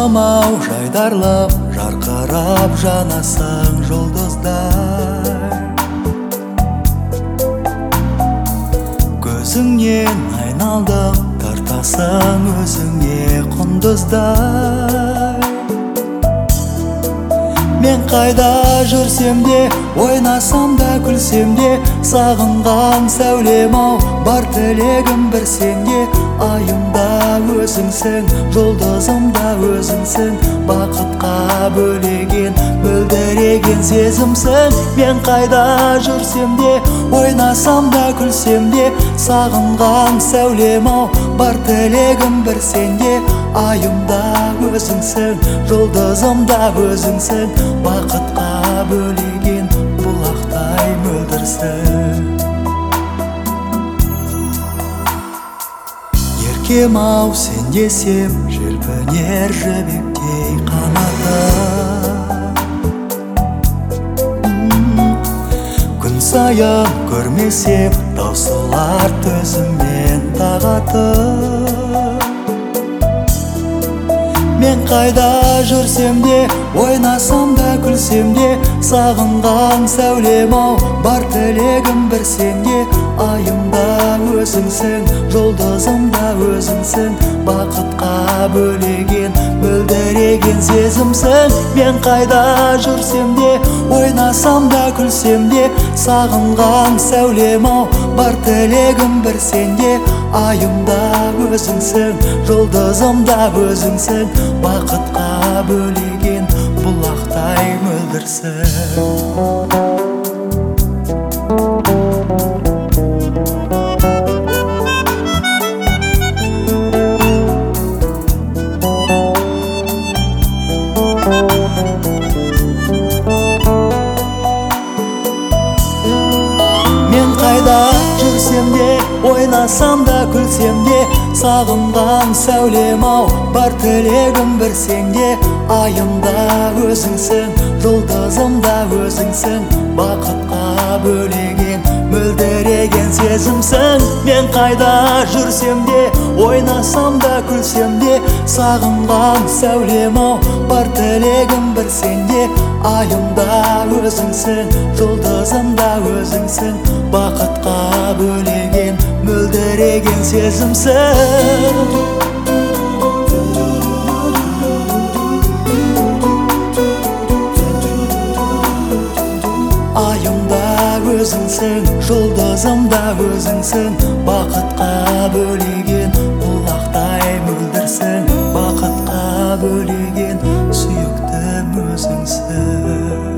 Еркем-ау, жайдарлап, жарқырап жанасың жұлдыздай. Көзіңнен айналдым, тартасың өзіңе құндыздай. Мен қайда жүрсем де, ойнасам да күлсем де, сағынған сәулем-ау, бар тілегім бір сенде. Айымда өзіңсің, жұлдызымда өзіңсің, бақытқа бөлеген, мөлдіреген сезімсің. Мен қайда жүрсем де, ойнасам да күлсем де, сағынған сәулем-ау, бар тілегім бір сенде. Айымда өзіңсің, жұлдызымда өзіңсің, бақытқа бөлеген, бұлақтай мөлдірсің. Еркем-ау, сен десем, желпінер жібектей қанатым. Күн сайын көрмесем, таусылар төзіммен тағатым. Мен қайда жүрсем де, ойнасам да күлсем де, сағынған сәулем-ау, бар тілегім бір сенде. Айымда өзіңсің, жұлдызымда өзіңсің, бақытқа бөлеген, мөлдіреген сезімсің. Мен қайда жүрсем де, ойнасам да күлсем де, сағынған сәулем-ау, бар тілегім бір сенде. Айымда өзіңсің, жұлдызымда өзіңсің, бақытқа бөлеген, бұлақтай мөлдірсің. Мен қайда жүрсем де, ойнасам да күлсем де, сағынған сәулем-ау, бар тілегім бір сенде. Айымда өзіңсің, жұлдызымда өзіңсің, бақытқа бөлеген, мөлдіреген сезімсің. Мен қайда жүрсем де, ойнасам да күлсем де, сағынған сәулем-ау, бар тілегім бір сенде. Айымда өзіңсің, жұлдызымда өзіңсің, бақытқа бөлеген, мөлдіреген сезімсің. Айымда өзіңсің, жұлдызымда өзіңсің, бақытқа бөлеген, бұлақтай мөлдірсің, бақытқа бөлеген, сүйіктім өзіңсің.